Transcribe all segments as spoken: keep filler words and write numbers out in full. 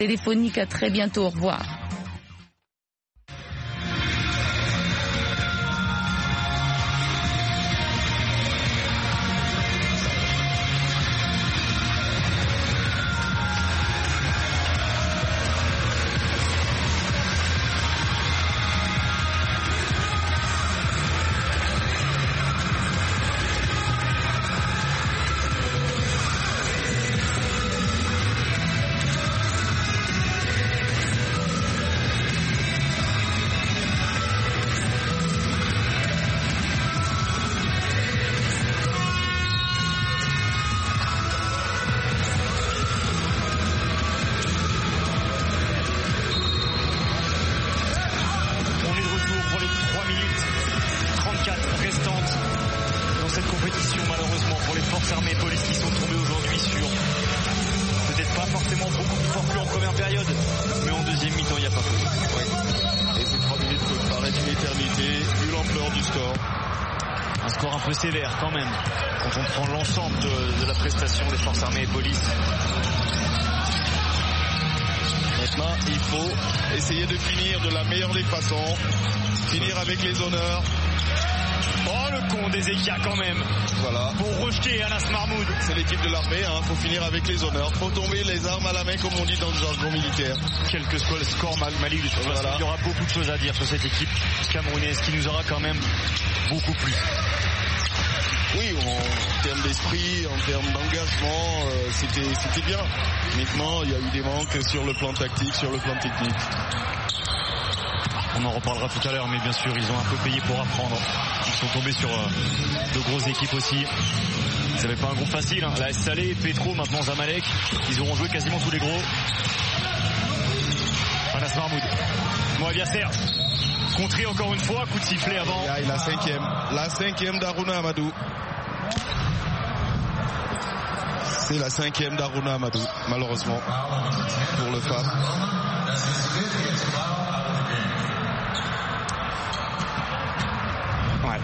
téléphonique. À très bientôt. Au revoir. Sévère quand même quand on prend l'ensemble de, de la prestation des forces armées et police. Maintenant il faut essayer de finir de la meilleure des façons, finir avec les honneurs. Oh le con d'Ezechia quand même. Voilà. Pour rejeter Anas Mahmoud. C'est l'équipe de l'armée, hein. Faut finir avec les honneurs. Faut tomber les armes à la main comme on dit dans le jargon militaire. Quel que soit le score Malik, voilà. Il y aura beaucoup de choses à dire sur cette équipe camerounaise qui nous aura quand même beaucoup plu. Oui, en termes d'esprit, en termes d'engagement, euh, c'était, c'était bien. Maintenant, il y a eu des manques sur le plan tactique, sur le plan technique. On en reparlera tout à l'heure, mais bien sûr, ils ont un peu payé pour apprendre. Ils sont tombés sur euh, de grosses équipes aussi. Ça n'avait pas un groupe facile, hein. La S Salé, Petro, maintenant Zamalek. Ils auront joué quasiment tous les gros. Anas Mahmoud. Moab Yasser. Contré encore une fois, coup de sifflet avant. Et la cinquième, la cinquième d'Aruna Amadou. C'est la cinquième d'Aruna Amadou, malheureusement, pour le F A P. Ouais.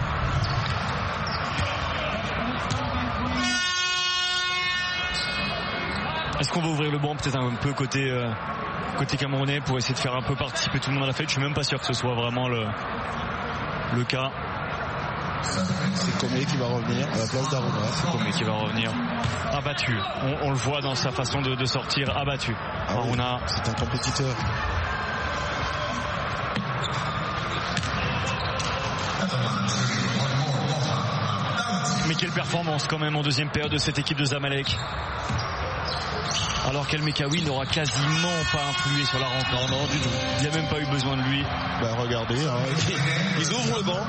Est-ce qu'on va ouvrir le banc peut-être un peu côté... Euh... côté camerounais pour essayer de faire un peu participer tout le monde à la fête? Je suis même pas sûr que ce soit vraiment le, le cas. C'est Comé qui va revenir à la place d'Aruna. C'est Comé qui va revenir abattu. On, on le voit dans sa façon de, de sortir, abattu. Ah Aruna, oui, c'est un compétiteur. Mais quelle performance quand même en deuxième période de cette équipe de Zamalek. Alors qu'El Mekawi n'aura quasiment pas influé sur la rencontre. Non, non, du tout. Il n'y a même pas eu besoin de lui. Ben regardez, hein, ils ouvrent le banc.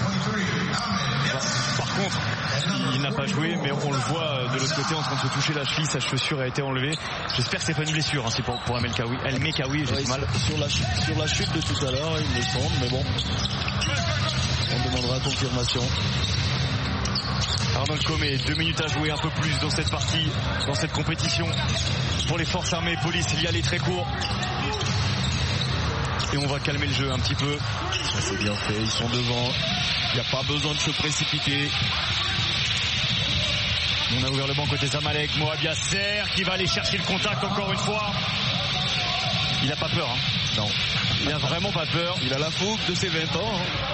Par contre, il n'a pas joué, mais on le voit de l'autre côté en train de se toucher la cheville. Sa chaussure a été enlevée. J'espère que c'est pas une blessure, hein, c'est pour, pour El Mekawi. El Mekawi, j'ai ouais, mal. Sur la, sur la chute de tout à l'heure, il me semble, mais bon. On demandera confirmation. Arnold Comé, deux minutes à jouer, un peu plus dans cette partie, dans cette compétition. Pour les forces armées et police, il y allait très court. Et on va calmer le jeu un petit peu. Ça c'est bien fait, ils sont devant. Il n'y a pas besoin de se précipiter. On a ouvert le banc côté Zamalek. Moab Yasser qui va aller chercher le contact encore une fois. Il n'a pas peur. Hein. Non. Il n'a vraiment pas peur. Il a la fougue de ses vingt ans. Hein.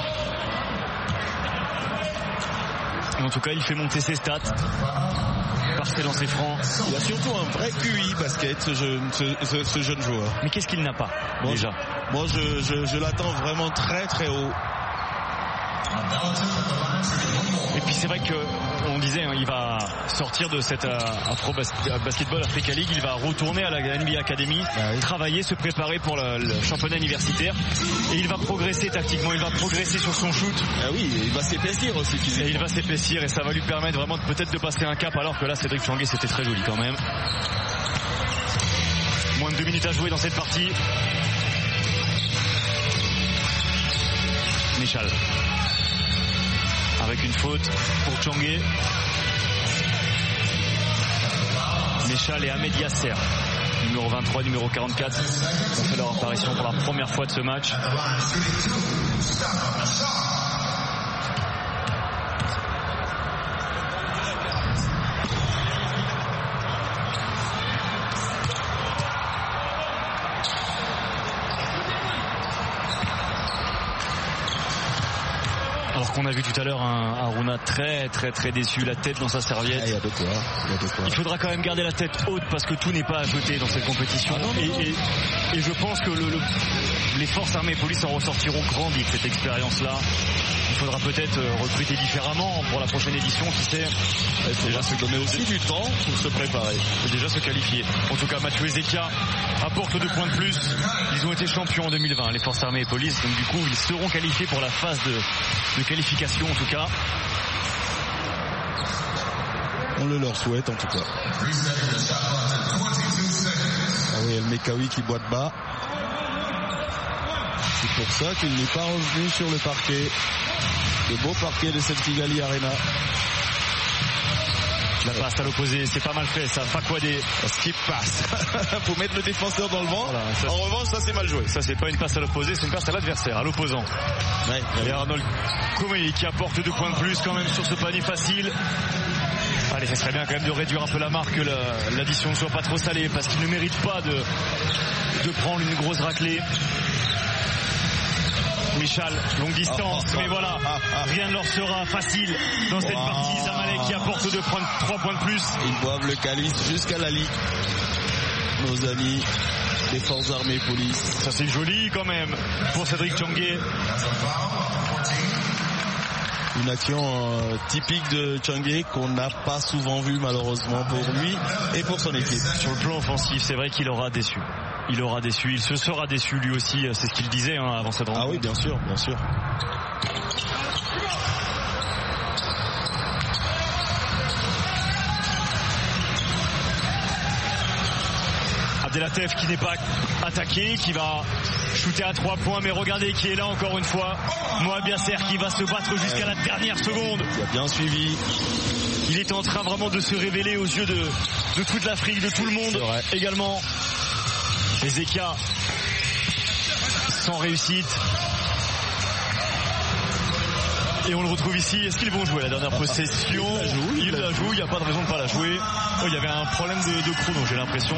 En tout cas, il fait monter ses stats. Parce que dans ses francs. Il a surtout un vrai Q I basket, ce jeune, ce, ce, ce jeune joueur. Mais qu'est-ce qu'il n'a pas, moi, déjà? Moi, je, je, je l'attends vraiment très très haut. Et puis c'est vrai que on disait, hein, il va sortir de cette euh, Afro Basketball Africa League, il va retourner à la N B A Academy, ah oui. travailler, se préparer pour le, le championnat universitaire, et il va progresser tactiquement, il va progresser sur son shoot. Ah oui, il va s'épaissir aussi physiquement. Et il va s'épaissir et ça va lui permettre vraiment de, peut-être de passer un cap, alors que là Cédric Changuet c'était très joli quand même. Moins de deux minutes à jouer dans cette partie. Michal. Avec une faute pour Changuet. Michal et Ahmed Yasser, numéro vingt-trois, numéro quarante-quatre, ont fait leur apparition pour la première fois de ce match. Alors qu'on a vu tout à l'heure un Aruna très très très déçu, la tête dans sa serviette. Il y a de quoi. Il y a de quoi. Il faudra quand même garder la tête haute parce que tout n'est pas à jeter dans cette compétition. Ah non, non, et, non. Et, et je pense que le, le, les forces armées et police en ressortiront grandis de cette expérience-là. Il faudra peut-être recruter différemment pour la prochaine édition, qui sait. Il faut déjà se donner aussi du temps pour se préparer. Et déjà se qualifier. En tout cas, Mathieu Ezeka apporte deux points de plus. Ils ont été champions en deux mille vingt, les forces armées et police. Donc du coup, ils seront qualifiés pour la phase de, de qualification en tout cas. On le leur souhaite en tout cas. Ah oui, El Mekawi qui boite bas. C'est pour ça qu'il n'est pas revenu sur le parquet. Le beau parquet de cette Kigali Arena. La passe à l'opposé, c'est pas mal fait ça. Fakwade. Skip passe. Faut mettre le défenseur dans le vent. Voilà, ça, en revanche, ça c'est mal joué. Ça c'est pas une passe à l'opposé, c'est une passe à l'adversaire, à l'opposant. Ouais, et Arnold Komei qui apporte deux points de plus quand même sur ce panier facile. Allez, ça serait bien quand même de réduire un peu la marque, que la, l'addition ne soit pas trop salée, parce qu'il ne mérite pas de, de prendre une grosse raclée. Michal, longue distance, mais voilà, rien ne leur sera facile dans cette wow. partie. Zamalek qui apporte deux points, trois points de plus. Ils boivent le calice jusqu'à la ligue. Nos amis des forces armées police. Ça c'est joli quand même pour Cédric Tchangé. Une action euh, typique de Tchangé qu'on n'a pas souvent vue malheureusement pour lui et pour son équipe. Sur le plan offensif, c'est vrai qu'il aura déçu. Il aura déçu, il se sera déçu lui aussi, c'est ce qu'il disait hein, avant cette rencontre. Ah oui, bien sûr, bien sûr. Abdelatef qui n'est pas attaqué, qui va shooter à trois points, mais regardez qui est là encore une fois. Moab Yasser qui va se battre jusqu'à la dernière seconde. Il a bien suivi. Il est en train vraiment de se révéler aux yeux de, de toute l'Afrique, de tout le monde également. Ezeka sans réussite. Et on le retrouve ici. Est-ce qu'ils vont jouer la dernière possession? Il la joue, il n'y a pas de raison de ne pas la jouer. Oh, il y avait un problème de, de chrono, j'ai l'impression.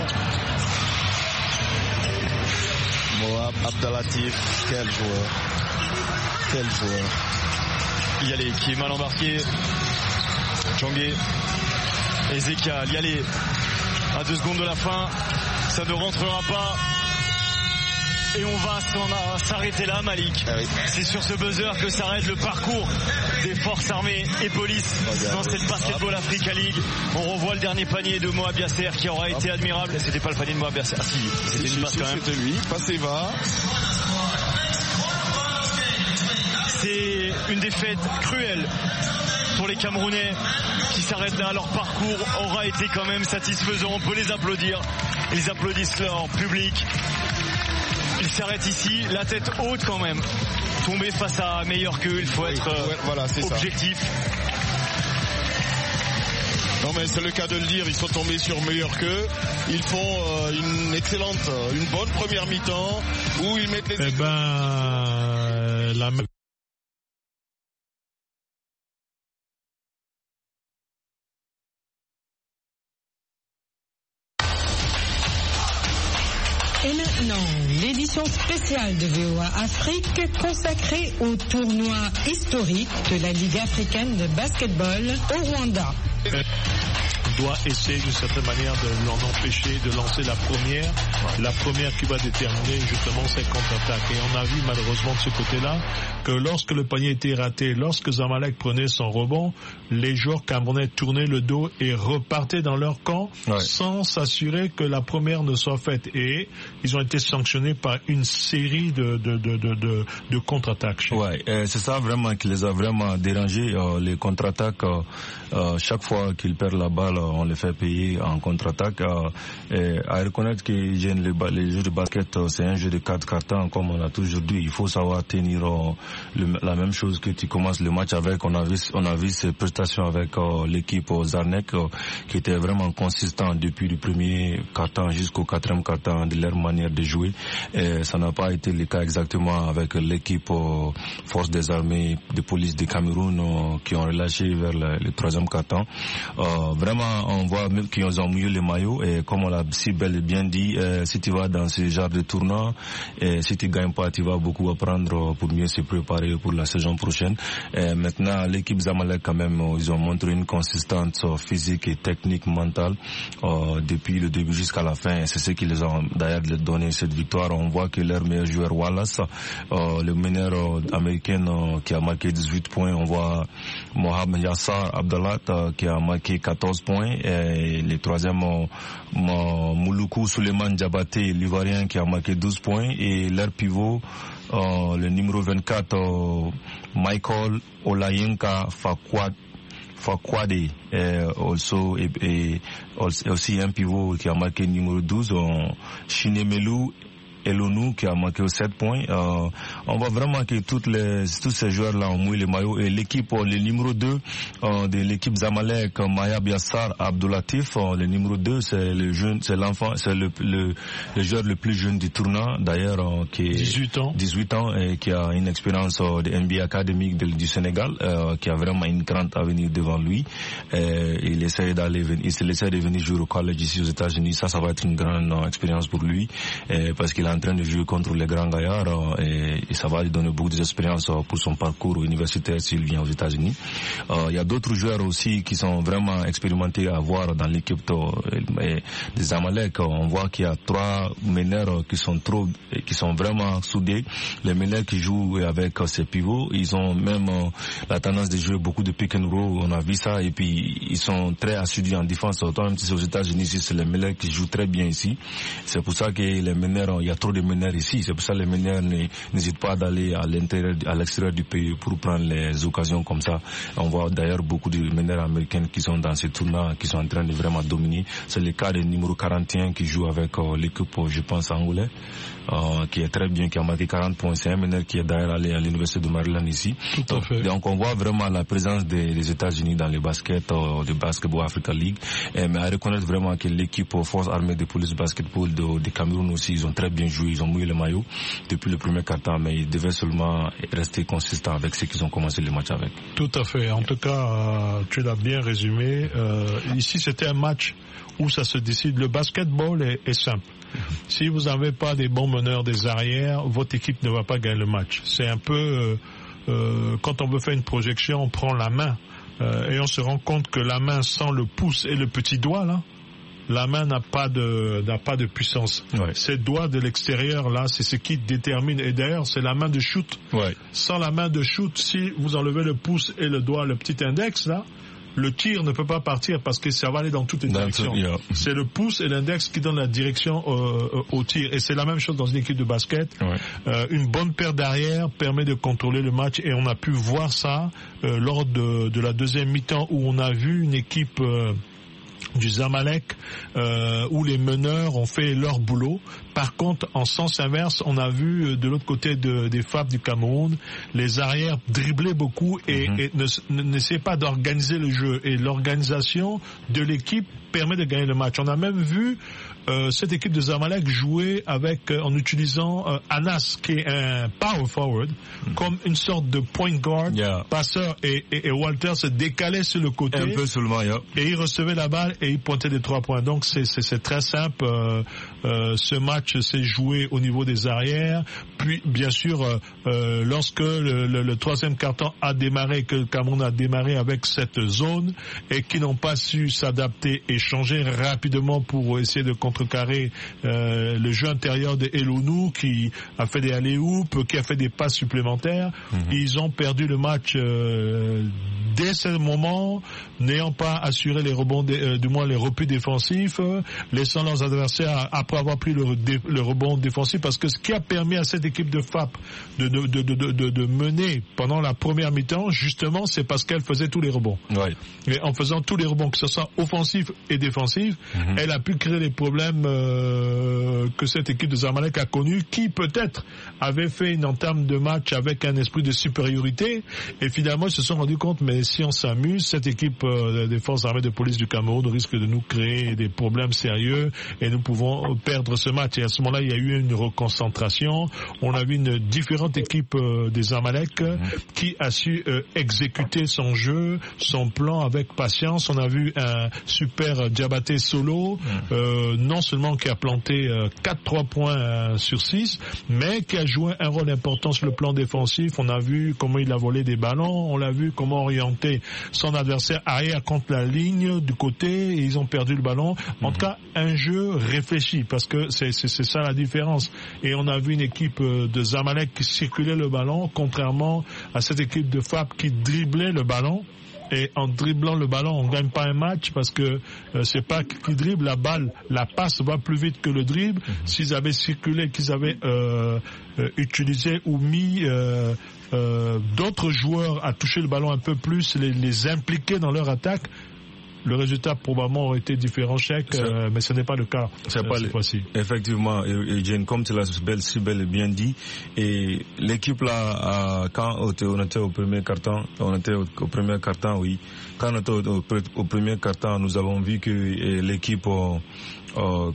Moab Abdelatif, quel joueur. Quel joueur. Yalé qui est mal embarqué. Tchangé. Ezeka, Yalé à deux secondes de la fin. Ça ne rentrera pas. Et on va s'en s'arrêter là, Malik. Ah oui. C'est sur ce buzzer que s'arrête le parcours des forces armées et police dans cette Basketball Africa League. On revoit le dernier panier de Moab Yasser qui aura été admirable. C'était pas le panier de Moab Yasser. Ah si, c'était une passe quand même. C'était lui, passez va. C'est une défaite cruelle pour les Camerounais qui s'arrêtent là. Leur parcours aura été quand même satisfaisant. On peut les applaudir. Ils applaudissent leur public. Ils s'arrêtent ici, la tête haute quand même. Tomber face à meilleur qu'eux, il faut être oui, voilà, c'est objectif. Ça. Non mais c'est le cas de le dire, ils sont tombés sur meilleur qu'eux. Ils font euh, une excellente, une bonne première mi-temps où ils mettent les... Eh ben, euh, la... Et maintenant, l'édition spéciale de V O A Afrique consacrée au tournoi historique de la Ligue africaine de basketball au Rwanda. Doit essayer d'une certaine manière de l'en empêcher de lancer la première, la première qui va déterminer justement cette contre-attaque. Et on a vu malheureusement de ce côté-là que lorsque le panier était raté, lorsque Zamalek prenait son rebond, les joueurs camerounais tournaient le dos et repartaient dans leur camp ouais. sans s'assurer que la première ne soit faite. Et ils ont été sanctionnés par une série de, de, de, de, de, de contre-attaques. Ouais, c'est ça vraiment qui les a vraiment dérangés, euh, les contre-attaques. Euh, euh, chaque fois qu'ils perdent la balle, on les fait payer en contre-attaque. Euh, et à reconnaître que les, les jeux de basket, c'est un jeu de quatre cartons, comme on a toujours dit. Il faut savoir tenir euh, le, la même chose que tu commences le match avec. On a vu, on a vu ces prestations avec euh, l'équipe euh, Zarnek, euh, qui était vraiment consistant depuis le premier carton jusqu'au quatrième carton de leur manière de jouer. Et ça n'a pas été le cas exactement avec l'équipe euh, Force des armées de police du Cameroun euh, qui ont relâché vers le, le troisième carton. Euh, vraiment, on voit même qu'ils ont mouillé les maillots et comme on l'a si bel et bien dit, euh, euh, si tu vas dans ce genre de tournoi, et si tu gagnes pas, tu vas beaucoup apprendre pour mieux se préparer pour la saison prochaine. Et maintenant, l'équipe Zamalek, quand même, ils ont montré une consistance physique et technique mentale euh, depuis le début jusqu'à la fin. C'est ce qui les a d'ailleurs donné cette victoire. On voit que leur meilleur joueur Wallace, euh, le meneur euh, américain euh, qui a marqué dix-huit points. On voit Mohamed Yassar Abdallah euh, qui a marqué quatorze points. Et le troisième, euh, Mouloukou Suleiman Diabaté, l'Ivoirien, qui a marqué douze points. Et leur pivot, euh, le numéro vingt-quatre, euh, Michael Olayenka Fakwad. Fakwade, euh, also, et, et aussi un pivot qui a marqué numéro douze, euh, Chinemelu Elonou qui a marqué sept points. Euh, on voit vraiment que toutes les, tous ces joueurs-là ont mouillé les maillots. Et l'équipe, le numéro deux euh, de l'équipe Zamalek, Maya Biassar Abdoulatif, euh, le numéro deux, c'est le jeune, c'est l'enfant, c'est le, le, le joueur le plus jeune du tournoi, d'ailleurs, euh, qui est dix-huit ans, dix-huit ans et qui a une expérience euh, de N B A académique de, du Sénégal, euh, qui a vraiment une grande avenir devant lui. Et il essaie d'aller, il essaie de venir jouer au college ici aux États-Unis. Ça, ça va être une grande euh, expérience pour lui, et, parce qu'il a en train de jouer contre les grands gaillards et, et ça va lui donner beaucoup d'expérience pour son parcours universitaire s'il vient aux États-Unis. Euh, il y a d'autres joueurs aussi qui sont vraiment expérimentés à voir dans l'équipe de, des Zamalek. On voit qu'il y a trois meneurs qui sont trop, qui sont vraiment soudés. Les meneurs qui jouent avec ces pivots, ils ont même euh, la tendance de jouer beaucoup de pick and roll. On a vu ça et puis ils sont très assidus en défense. Autant même si c'est aux États-Unis, ici c'est les meneurs qui jouent très bien ici. C'est pour ça que les meneurs, il y a trop de meneurs ici. C'est pour ça que les meneurs n'hésitent pas d'aller à l'intérieur, à l'extérieur du pays pour prendre les occasions comme ça. On voit d'ailleurs beaucoup de meneurs américains qui sont dans ces tournois, qui sont en train de vraiment dominer. C'est le cas du numéro quarante et un qui joue avec euh, l'équipe, je pense, angolais, euh, qui est très bien, qui a marqué quarante points. C'est un meneur qui est d'ailleurs allé à l'université de Maryland ici. Tout à fait. Donc on voit vraiment la présence des, des États-Unis dans les baskets, euh, de Basketball Africa League. Et, mais à reconnaître vraiment que l'équipe Force Armée de Police Basketball de, de Cameroun aussi, ils ont très bien joué, ils ont mouillé le maillot depuis le premier quart-temps, mais ils devaient seulement rester consistants avec ceux qu'ils ont commencé le match avec. Tout à fait. En tout cas, euh, tu l'as bien résumé. Euh, ici, c'était un match où ça se décide. Le basketball est, est simple. Si vous n'avez pas des bons meneurs des arrières, votre équipe ne va pas gagner le match. C'est un peu euh, euh, quand on veut faire une projection, on prend la main euh, et on se rend compte que la main sans le pouce et le petit doigt là, la main n'a pas de n'a pas de puissance. Ouais. Ces doigts de l'extérieur là, c'est ce qui détermine. Et d'ailleurs, c'est la main de shoot. Ouais. Sans la main de shoot, si vous enlevez le pouce et le doigt, le petit index là, le tir ne peut pas partir parce que ça va aller dans toutes les directions. Yeah. C'est le pouce et l'index qui donnent la direction euh, au tir. Et c'est la même chose dans une équipe de basket. Ouais. Euh, une bonne paire d'arrière permet de contrôler le match et on a pu voir ça euh, lors de, de la deuxième mi-temps où on a vu une équipe euh, du Zamalek euh, où les meneurs ont fait leur boulot. Par contre, en sens inverse, on a vu euh, de l'autre côté de, des F A B du Cameroun, les arrières dribbler beaucoup et, mm-hmm. et ne, n'essayaient pas d'organiser le jeu. Et l'organisation de l'équipe permet de gagner le match. On a même vu euh, cette équipe de Zamalek jouer avec euh, en utilisant euh, Anas, qui est un power forward, mm-hmm. comme une sorte de point guard, yeah. passeur, et, et, et Walter se décalait sur le côté. Un peu seulement, yeah. Et il recevait la balle et il pointait des trois points. Donc c'est, c'est, c'est très simple. Euh, euh, ce match s'est joué au niveau des arrières. Puis bien sûr, euh, euh, lorsque le, le, le troisième quart-temps a démarré, que le Cameroun a démarré avec cette zone et qui n'ont pas su s'adapter et changer rapidement pour essayer de contrecarrer euh, le jeu intérieur de Elonou qui a fait des alley-oops, qui a fait des passes supplémentaires. Mm-hmm. Ils ont perdu le match euh, dès ce moment, n'ayant pas assuré les rebonds, de, euh, du moins les replis défensifs, euh, laissant leurs adversaires après avoir pris le, le rebond défensif, parce que ce qui a permis à cette équipe de F A P de, de, de, de, de, de mener pendant la première mi-temps, justement, c'est parce qu'elle faisait tous les rebonds. Ouais. Et en faisant tous les rebonds, que ce soit offensif et défensif, mm-hmm. elle a pu créer les problèmes euh, que cette équipe de Zamalek a connus, qui peut-être avait fait une entame de match avec un esprit de supériorité, et finalement ils se sont rendus compte, mais si on s'amuse, cette équipe euh, des forces armées de police du Cameroun risque de nous créer des problèmes sérieux et nous pouvons perdre ce match. Et à ce moment-là, il y a eu une reconcentration. On a vu une différente équipe euh, des Amalek mmh. qui a su euh, exécuter son jeu, son plan avec patience. On a vu un super Diabaté Solo, mmh. euh, non seulement qui a planté euh, quatre trois points euh, sur six, mais qui a joué un rôle important sur le plan défensif. On a vu comment il a volé des ballons, on l'a vu comment orienter son adversaire arrière contre la ligne du côté, et ils ont perdu le ballon. En mmh. tout cas, un jeu réfléchi, parce que c'est, c'est, c'est ça la différence. Et on a vu une équipe de Zamalek qui circulait le ballon, contrairement à cette équipe de F A P qui driblait le ballon. Et en dribblant le ballon, on gagne pas un match, parce que euh, c'est pas qui dribble la balle, la passe va plus vite que le dribble. Mm-hmm. S'ils avaient circulé, qu'ils avaient euh, euh, utilisé ou mis euh, euh, d'autres joueurs à toucher le ballon un peu plus, les, les impliquer dans leur attaque, le résultat probablement aurait été différent, chèque, euh, mais ce n'est pas le cas c'est euh, pas cette le... fois-ci. Effectivement, et, et Jane, comme tu l'as si bel et bien dit, et l'équipe là, euh, quand on était au premier quart-temps, on était au, au premier quart-temps, oui, quand on était au, au, au premier quart-temps, nous avons vu que et, l'équipe euh, euh,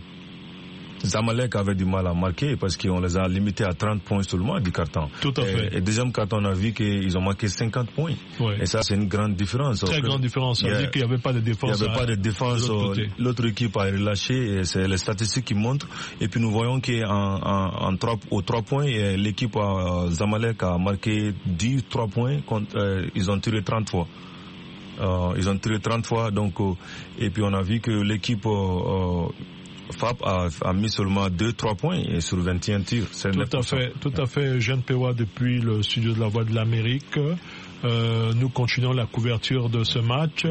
Zamalek avait du mal à marquer, parce qu'on les a limités à trente points seulement du carton. Tout à fait. Et, et deuxième carton, on a vu qu'ils ont marqué cinquante points. Ouais. Et ça, c'est une grande différence. Très grande différence. Ça veut dire qu'il n'y avait pas de défense. Il n'y avait pas de défense. De l'autre, l'autre équipe a relâché, et c'est les statistiques qui montrent. Et puis nous voyons qu'en en, en trois, aux trois points, l'équipe à Zamalek a marqué dix trois points. Contre, euh, ils ont tiré trente fois. Euh, ils ont tiré trente fois. Donc, euh, et puis on a vu que l'équipe euh, F A P a, a mis seulement deux trois points et sur vingt et un tirs. C'est tout à fait, tout à fait. Jeanne Pewa depuis le studio de la Voix de l'Amérique. Euh, nous continuons la couverture de ce match.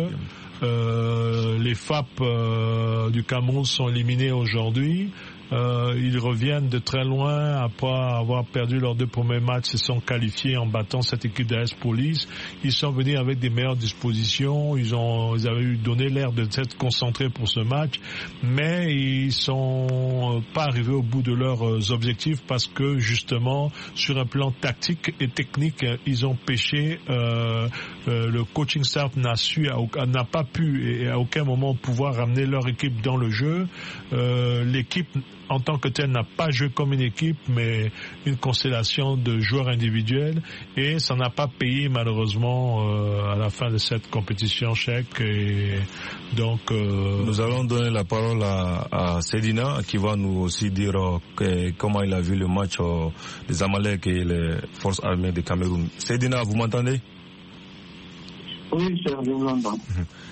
Euh, les F A P euh, du Cameroun sont éliminés aujourd'hui. Euh, ils reviennent de très loin après avoir perdu leurs deux premiers matchs. Ils se sont qualifiés en battant cette équipe d'A S Police. Ils sont venus avec des meilleures dispositions. Ils ont, ils avaient eu donné l'air de s'être concentrés pour ce match, mais ils sont pas arrivés au bout de leurs objectifs, parce que justement sur un plan tactique et technique, ils ont péché. Euh, euh, le coaching staff n'a su, n'a pas pu et à aucun moment pouvoir ramener leur équipe dans le jeu. Euh, l'équipe en tant que telle n'a pas joué comme une équipe, mais une constellation de joueurs individuels, et ça n'a pas payé malheureusement euh, à la fin de cette compétition, chèque. Et donc euh... nous allons donner la parole à, à Sedina, qui va nous aussi dire euh, que, comment il a vu le match euh, des Amalek et les forces armées du Cameroun. Sedina, vous m'entendez? Oui, je vous entends.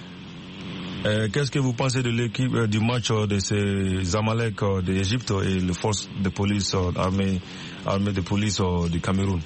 Euh, qu'est-ce que vous pensez de l'équipe euh, du match euh, de ces Amalek euh, d'Égypte et les forces de police euh, armées armées de police euh, du Cameroun?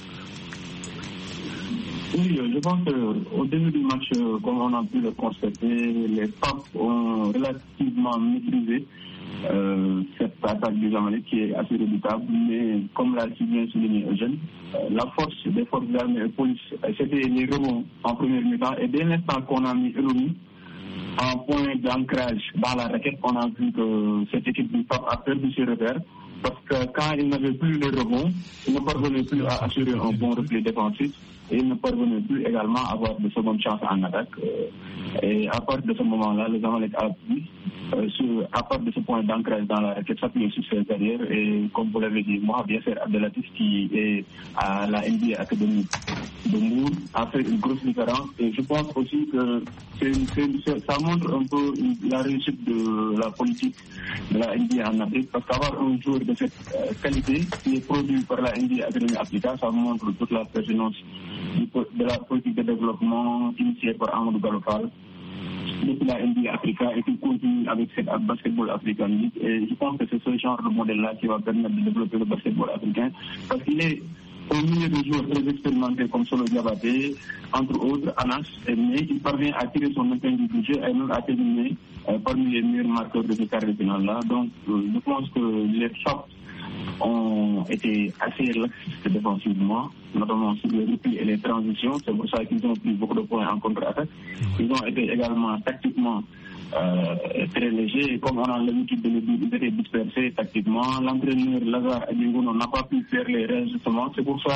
Oui, je pense qu'au début du match, euh, comme on a pu le constater, les F A P ont relativement maîtrisé euh, cette attaque des Amalek qui est assez redoutable, mais comme l'a si bien souligné Eugène, euh, la force des forces armées et de police, c'était les rebonds en première mi-temps, et dès l'instant qu'on a mis Elomi en point d'ancrage dans la raquette, on a vu que cette équipe du F A P a perdu ses repères, parce que quand il n'avait plus les rebonds, il ne parvenait plus à assurer un bon repli défensif, et il ne parvenait plus également à avoir de secondes chances en attaque. Et à partir de ce moment-là, les Amalek a pu, euh, sur, à partir de ce point d'ancrage dans la raquette, s'appuyer sur ses carrières. Et comme vous l'avez dit, moi, bien sûr, Abdelatif, qui est à la N B A Academy de Mour, a fait une grosse différence. Et je pense aussi que c'est, c'est, ça montre un peu la réussite de la politique de la N B A en Afrique, parce qu'avoir un joueur de cette euh, qualité qui est produit par la N B A Academy Africa, ça montre toute la pertinence de la politique de développement initiée par Amadou Gallo Fall depuis la N B A Africa, et qui continue avec cette basketball africain. Et je pense que c'est ce genre de modèle-là qui va permettre de développer le basketball africain, parce qu'il est au milieu de joueurs très expérimentés comme Solo Diabaté, entre autres, Anas, mais il parvient à tirer son épingle du jeu et même à terminer euh, parmi les meilleurs marqueurs de ce quart de finale-là. Donc, euh, je pense que les F A P ont été assez laxistes défensivement, notamment sur les replis et les transitions. C'est pour ça qu'ils ont pris beaucoup de points en contre-attaque. Ils ont été également tactiquement euh, très légers. Et comme on a l'habitude de le dire, ils étaient dispersés tactiquement. L'entraîneur Lazare Adingono n'a pas pu faire les réajustements. C'est pour ça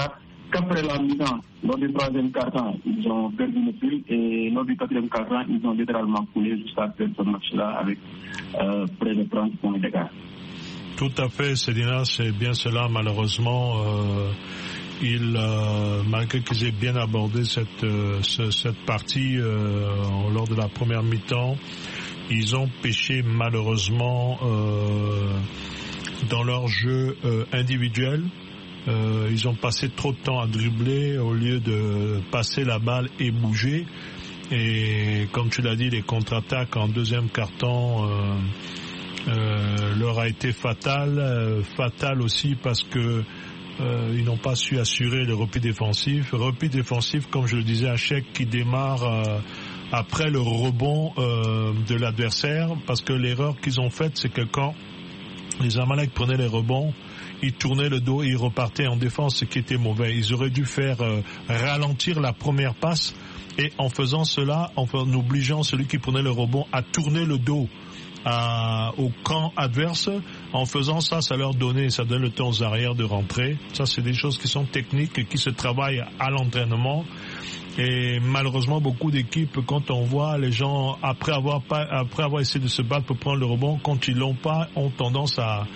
qu'après la mi-temps, lors du troisième quart-temps, ils ont perdu le fil et lors du quatrième quart-temps, ils ont littéralement coulé jusqu'à faire ce match-là avec euh, près de trente points d'écart. Tout à fait, Cédina, c'est bien cela. Malheureusement, euh, il, euh, malgré qu'ils aient bien abordé cette, euh, ce, cette partie euh, lors de la première mi-temps, ils ont péché malheureusement euh, dans leur jeu euh, individuel. Euh, ils ont passé trop de temps à dribbler au lieu de passer la balle et bouger. Et comme tu l'as dit, les contre-attaques en deuxième quart-temps euh, euh, leur a été fatale. Euh, fatale aussi parce que euh, ils n'ont pas su assurer le repli défensif. Repli défensif, comme je le disais, à Cheick qui démarre euh, après le rebond euh, de l'adversaire. Parce que l'erreur qu'ils ont faite, c'est que quand les Zamalek prenaient les rebonds, ils tournaient le dos et ils repartaient en défense, ce qui était mauvais. Ils auraient dû faire euh, ralentir la première passe et en faisant cela, en, en obligeant celui qui prenait le rebond à tourner le dos à, au camp adverse. En faisant ça, ça leur donnait, ça donne le temps aux arrières de rentrer. Ça, c'est des choses qui sont techniques et qui se travaillent à l'entraînement. Et malheureusement, beaucoup d'équipes, quand on voit les gens, après avoir, pas, après avoir essayé de se battre pour prendre le rebond, quand ils l'ont pas, ont tendance à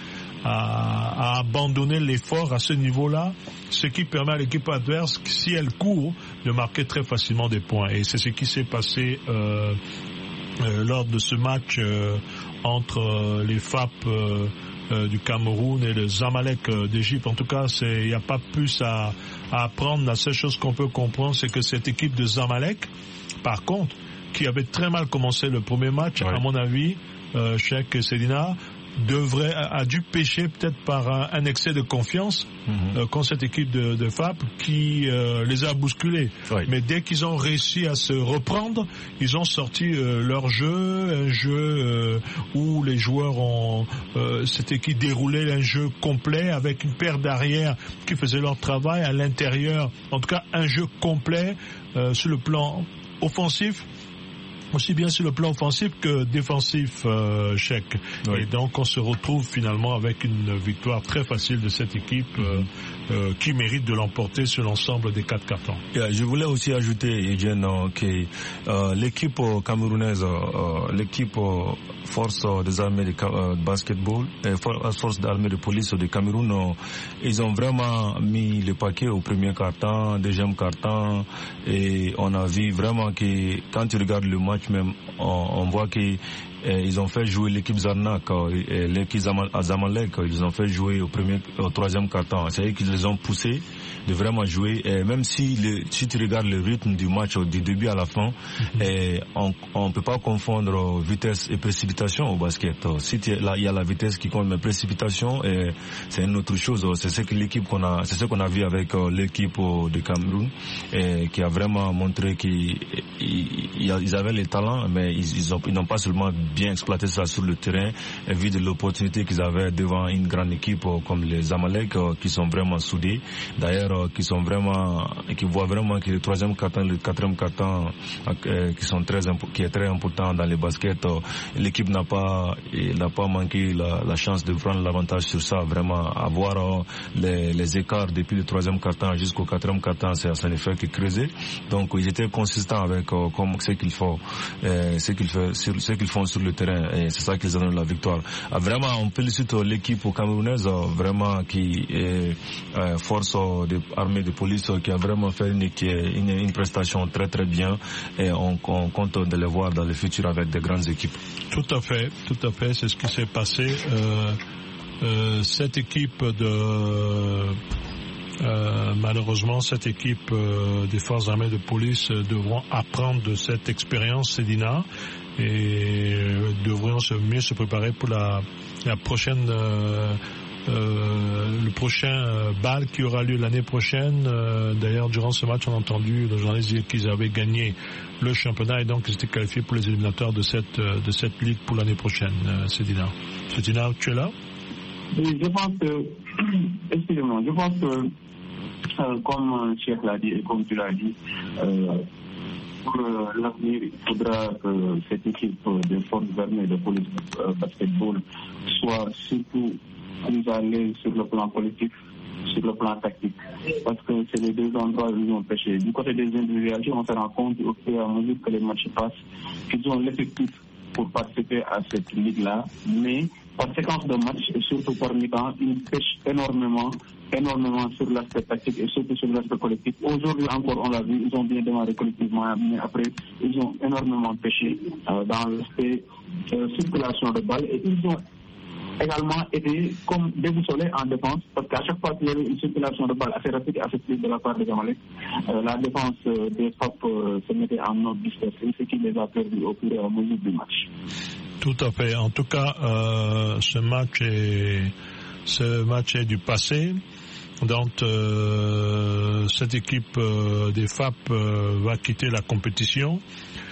À, à abandonner l'effort à ce niveau-là, ce qui permet à l'équipe adverse, si elle court, de marquer très facilement des points. Et c'est ce qui s'est passé euh, euh, lors de ce match euh, entre euh, les F A P euh, euh, du Cameroun et les Zamalek euh, d'Égypte. En tout cas, il n'y a pas plus à, à apprendre. La seule chose qu'on peut comprendre, c'est que cette équipe de Zamalek, par contre, qui avait très mal commencé le premier match, ouais. à mon avis, euh, Cheick et Cédina, devrait a, a dû pécher peut-être par un, un excès de confiance mm-hmm. euh, contre cette équipe de, de F A P qui euh, les a bousculés. Oui. Mais dès qu'ils ont réussi à se reprendre, ils ont sorti euh, leur jeu, un jeu euh, où les joueurs ont euh, c'était qui déroulait un jeu complet avec une paire d'arrières qui faisaient leur travail à l'intérieur. En tout cas, un jeu complet euh, sur le plan offensif. Aussi bien sur le plan offensif que défensif, euh, Cheick. Oui. Et donc on se retrouve finalement avec une victoire très facile de cette équipe euh, euh, qui mérite de l'emporter sur l'ensemble des quatre cartons. Yeah, je voulais aussi ajouter, Etienne, euh, que euh, l'équipe camerounaise, euh, l'équipe euh, force des armées de euh, basketball, et force d'armée de police du Cameroun, euh, ils ont vraiment mis le paquet au premier carton, deuxième carton, et on a vu vraiment que quand tu regardes le match même, on, on voit que eh, ils ont fait jouer l'équipe Zarnak et l'équipe Zamalek, ils ont fait jouer au premier, au troisième quart-temps. C'est eux qui les ont poussés de vraiment jouer. Et même si, le, si tu regardes le rythme du match du début à la fin, mm-hmm. et on on peut pas confondre vitesse et précipitation au basket. Si tu, là, il y a la vitesse qui compte, mais précipitation, et c'est une autre chose. C'est ce que l'équipe qu'on a, c'est ce qu'on a vu avec l'équipe de Cameroun, et qui a vraiment montré qu'ils ils avaient les talents, mais ils, ils, ont, ils n'ont pas seulement bien exploité ça sur le terrain, et vu de l'opportunité qu'ils avaient devant une grande équipe comme les Zamalek, qui sont vraiment soudés. D'ailleurs, qui sont vraiment, qui voient vraiment que le troisième quart-temps, le quatrième quart-temps, euh, qui sont très, qui est très important dans les baskets. L'équipe n'a pas, n'a pas manqué la, la chance de prendre l'avantage sur ça. Vraiment, avoir euh, les, les écarts depuis le troisième quart-temps jusqu'au quatrième quart-temps, c'est ça ne fait que creuser. Donc, ils étaient consistants avec euh, comme ce qu'il faut, euh, ce qu'ils font, ce qu'ils font sur le terrain, et c'est ça qu'ils ont la victoire. Ah, vraiment, on félicite l'équipe camerounaise, vraiment qui est euh, force de armée de police, qui a vraiment fait une, une, une prestation très très bien, et on, on compte de les voir dans le futur avec de grandes équipes. Tout à fait, tout à fait, c'est ce qui s'est passé. Euh, euh, cette équipe de Euh, malheureusement, cette équipe euh, des forces armées de police euh, devront apprendre de cette expérience, Cédina, et euh, devront se, mieux se préparer pour la, la prochaine, euh, euh, le prochain euh, B A L qui aura lieu l'année prochaine. Euh, d'ailleurs, durant ce match, on a entendu le journaliste dire qu'ils avaient gagné le championnat et donc ils étaient qualifiés pour les éliminatoires de cette, euh, de cette ligue pour l'année prochaine. Euh, Cédina, Cédina, tu es là? Oui, je pense que, excusez-moi, je pense que Euh, comme euh, Cheick l'a dit et comme tu l'as dit, euh, pour euh, l'avenir, il faudra que cette équipe euh, des forces armées de police euh, basketball soit surtout plus à l'aise sur le plan collectif, sur le plan tactique. Parce que c'est les deux endroits où ils ont pêché. Du côté des individualités, on se rend compte au fur et à mesure que les matchs passent qu'ils ont l'effectif pour participer à cette ligue-là, mais par séquence de match et surtout par mi-temps, ils pêchent énormément, énormément sur l'aspect tactique et surtout sur l'aspect collectif. Aujourd'hui encore, on l'a vu, ils ont bien démarré collectivement, mais après, ils ont énormément pêché euh, dans l'aspect euh, circulation de balles et ils ont également été comme déboussolés en défense, parce qu'à chaque fois qu'il y avait une circulation de balles assez rapide et assez fluide de la part des Zamalek, euh, la défense euh, des F A P euh, se mettait en mode dispersé, ce qui les a perdus au fur et à mesure du match. Tout à fait. En tout cas, euh, ce match est, ce match est du passé. Donc, euh, cette équipe euh, des F A P euh, va quitter la compétition.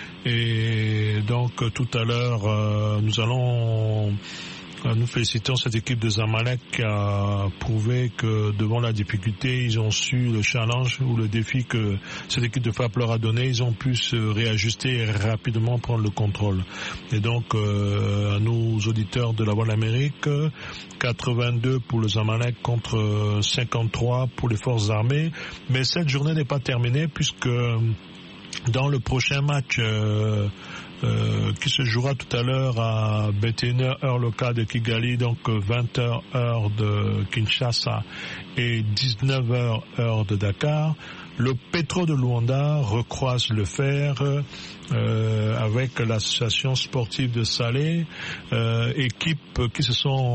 Et donc, tout à l'heure, euh, nous allons... Nous félicitons cette équipe de Zamalek qui a prouvé que devant la difficulté, ils ont su le challenge ou le défi que cette équipe de F A P leur a donné, ils ont pu se réajuster et rapidement prendre le contrôle. Et donc, euh, à nos auditeurs de la Voix de l'Amérique, quatre-vingt-deux pour le Zamalek contre cinquante-trois pour les forces armées. Mais cette journée n'est pas terminée puisque dans le prochain match euh, Euh, qui se jouera tout à l'heure à vingt et une heures heure locale de Kigali, donc vingt heures heure de Kinshasa et dix-neuf heures heure de Dakar. Le Petro de Luanda recroise le fer euh, avec l'association sportive de Salé, euh, équipes qui se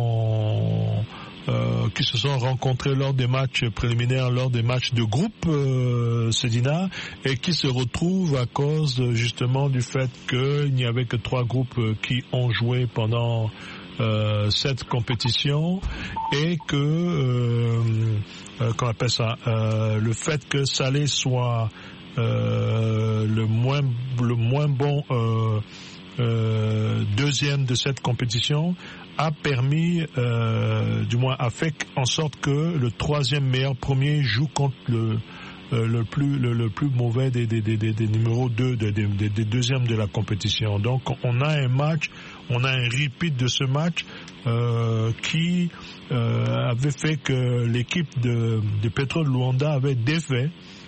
sont Euh, qui se sont rencontrés lors des matchs préliminaires, lors des matchs de groupe, euh, Sedina, et qui se retrouvent à cause justement du fait qu'il n'y avait que trois groupes qui ont joué pendant euh, cette compétition et que, euh, euh, qu'on appelle ça, euh, le fait que Salé soit euh, le moins le moins bon euh, euh, deuxième de cette compétition a permis, euh, du moins a fait en sorte que le troisième meilleur premier joue contre le euh, le plus le, le plus mauvais des des des, des, des numéros deux des, des, des, des deuxièmes de la compétition. Donc on a un match, on a un repeat de ce match euh, qui euh, avait fait que l'équipe de de Petro de Luanda avait défait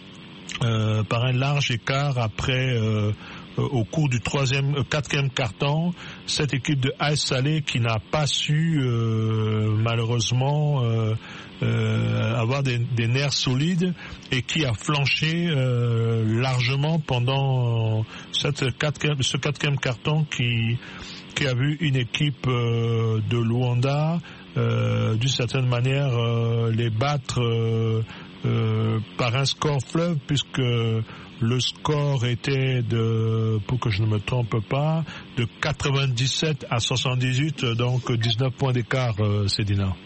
euh, par un large écart après euh, au cours du troisième, quatrième quart-temps, cette équipe de A S Salé qui n'a pas su euh, malheureusement euh, euh, avoir des, des nerfs solides et qui a flanché euh, largement pendant cette quatrième, ce quatrième quart-temps qui qui a vu une équipe euh, de Luanda euh, d'une certaine manière euh, les battre euh, euh, par un score fleuve, puisque le score était de, pour que je ne me trompe pas, de quatre-vingt-dix-sept à soixante-dix-huit, donc dix-neuf points d'écart, euh, Sedina.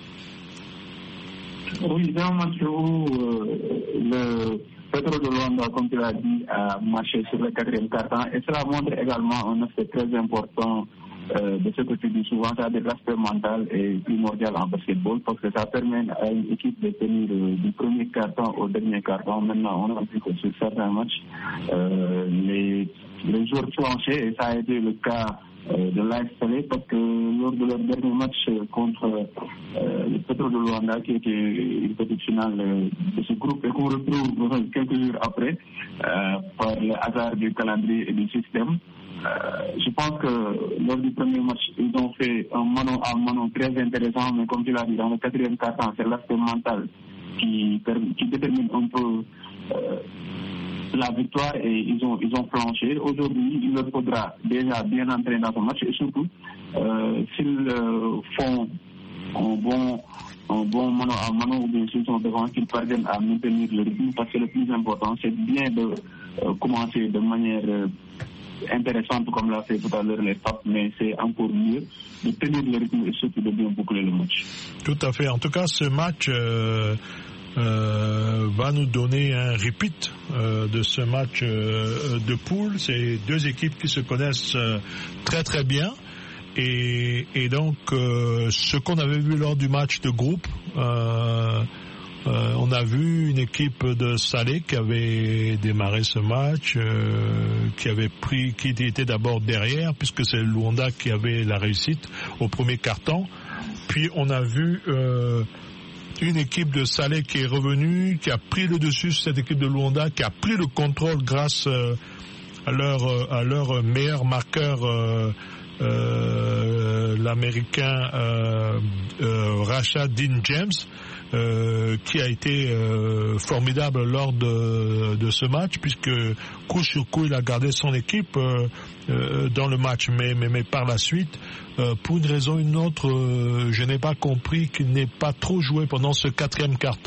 Oui, c'est un match où euh, le Petro de Luanda, comme tu l'as dit, a marché sur le quatrième quart-temps, et cela montre également un aspect très important euh, de ce que tu dis souvent, c'est-à-dire l'aspect mental est primordial en basketball, parce que ça permet à une équipe de tenir euh, du premier quart-temps au dernier quart-temps. Maintenant, on a vu que sur certains matchs, euh, les, les joueurs flanchaient, et ça a été le cas euh, de l'A S Salé, parce que lors de leur dernier match contre euh, le Petro de Luanda, qui était une petite finale de ce groupe, et qu'on retrouve quelques jours après, euh, par le hasard du calendrier et du système, Euh, je pense que lors du premier match, ils ont fait un mano à mano très intéressant, mais comme tu l'as dit, dans le quatrième quart-temps, c'est l'aspect mental qui, qui détermine un peu euh, la victoire, et ils ont, ils ont flanché. Aujourd'hui, il leur faudra déjà bien entrer dans ce match, et surtout, euh, s'ils euh, font un bon, un bon mano à mano, ou bien s'ils sont devant, qu'ils parviennent à maintenir le rythme, parce que le plus important, c'est bien de euh, commencer de manière euh, intéressante comme l'a fait tout à l'heure les F A P, mais c'est encore mieux de tenir le rythme et surtout de bien boucler le match. Tout à fait. En tout cas, ce match euh, euh, va nous donner un repeat euh, de ce match euh, de poule. C'est deux équipes qui se connaissent euh, très très bien. Et, et donc, euh, ce qu'on avait vu lors du match de groupe, euh, Euh, on a vu une équipe de Salé qui avait démarré ce match, euh, qui avait pris, qui était d'abord derrière, puisque c'est Luanda qui avait la réussite au premier quart-temps. puis on a vu euh, une équipe de Salé qui est revenue, qui a pris le dessus sur cette équipe de Luanda, qui a pris le contrôle grâce euh, à leur à leur meilleur marqueur, euh, euh, l'américain euh, euh, Rashad Dean James, euh, qui a été euh, formidable lors de de ce match, puisque coup sur coup il a gardé son équipe euh, euh, dans le match, mais mais mais par la suite, euh, pour une raison ou une autre, euh, je n'ai pas compris qu'il n'ait pas trop joué pendant ce quatrième quart-temps.